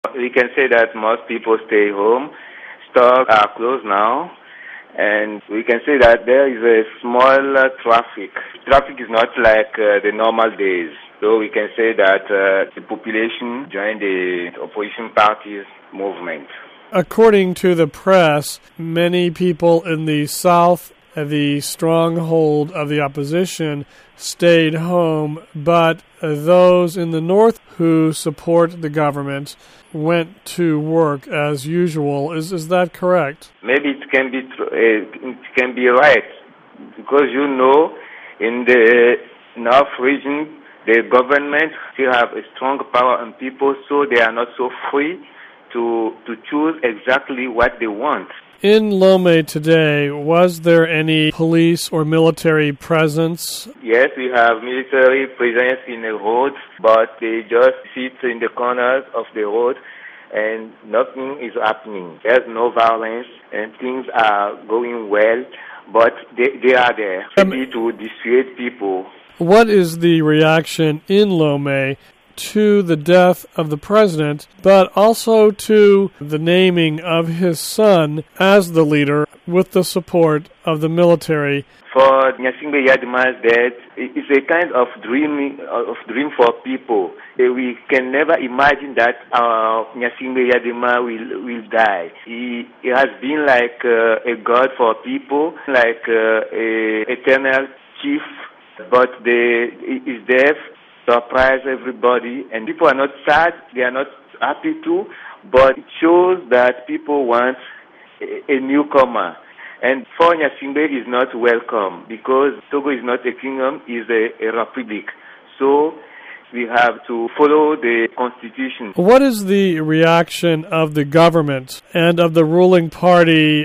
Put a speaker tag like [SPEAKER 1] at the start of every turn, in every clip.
[SPEAKER 1] We can say that most people stay home. Stores are closed now. And we can say that there is a small traffic. Traffic is not like the normal days. So we can say that the population joined the opposition party's movement.
[SPEAKER 2] According to the press, many people in the South, the stronghold of the opposition, stayed home, but those in the North who support the government went to work as usual. Is that correct?
[SPEAKER 1] Maybe it can be right, because in the North region, the government still have a strong power on people, so they are not so free to choose exactly what they want.
[SPEAKER 2] In Lomé today, was there any police or military presence?
[SPEAKER 1] Yes, we have military presence in the roads, but they just sit in the corners of the road and nothing is happening. There's no violence and things are going well, but they are there ready to dissuade people.
[SPEAKER 2] What is the reaction in Lomé to the death of the president, but also to the naming of his son as the leader with the support of the military?
[SPEAKER 1] For Gnassingbé Eyadema's death, it's a kind of dream for people. We can never imagine that Gnassingbé Eyadema will die. He has been like a god for people, like a eternal chief, but his death surprise everybody, and people are not sad, they are not happy too, but it shows that people want a newcomer. And for Gnassingbé is not welcome, because Togo is not a kingdom, it's a republic. So we have to follow the constitution.
[SPEAKER 2] What is the reaction of the government and of the ruling party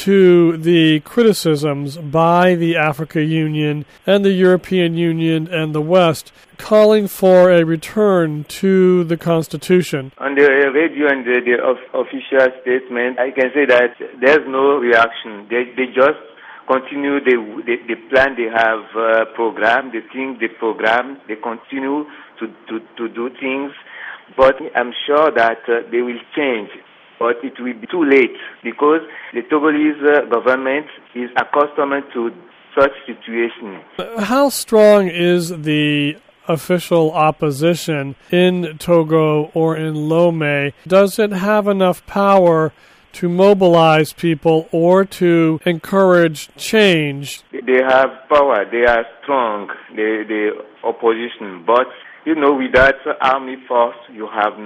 [SPEAKER 2] to the criticisms by the Africa Union and the European Union and the West calling for a return to the Constitution?
[SPEAKER 1] On the radio and the official statement, I can say that there's no reaction. They just continue the plan they have programmed, the program. They continue to do things, but I'm sure that they will change. But it will be too late, because the Togolese government is accustomed to such situation.
[SPEAKER 2] How strong is the official opposition in Togo or in Lomé? Does it have enough power to mobilize people or to encourage change?
[SPEAKER 1] They have power. They are strong, the opposition. But without army force, you have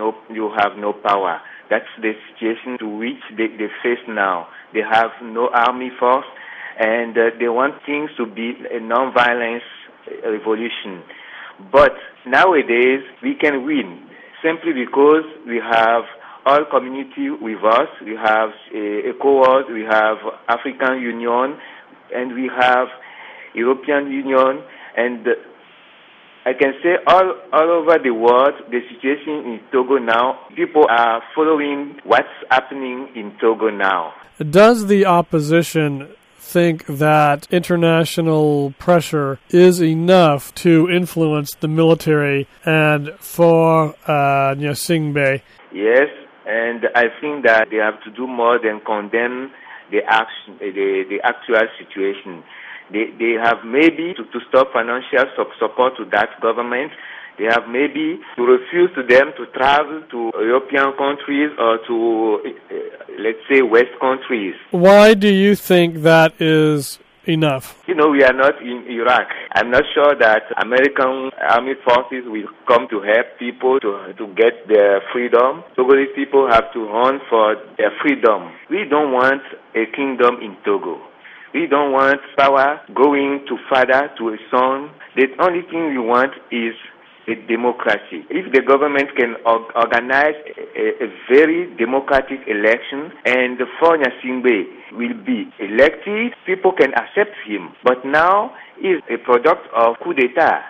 [SPEAKER 1] no power. That's the situation to which they face now. They have no army force, and they want things to be a non-violence revolution. But nowadays, we can win simply because we have all community with us. We have ECOWAS, we have African Union, and we have European Union, and I can say all over the world, the situation in Togo now, people are following what's happening in Togo now.
[SPEAKER 2] Does the opposition think that international pressure is enough to influence the military and for Gnassingbé?
[SPEAKER 1] Yes, and I think that they have to do more than condemn the action, the actual situation. They have maybe to stop financial support to that government. They have maybe to refuse to them to travel to European countries or to, let's say, West countries.
[SPEAKER 2] Why do you think that is enough?
[SPEAKER 1] We are not in Iraq. I'm not sure that American army forces will come to help people to get their freedom. Togolese people have to run for their freedom. We don't want a kingdom in Togo. We don't want power going to father, to a son. The only thing we want is a democracy. If the government can organize a very democratic election, and for Gnassingbé will be elected, people can accept him. But now he's a product of coup d'etat.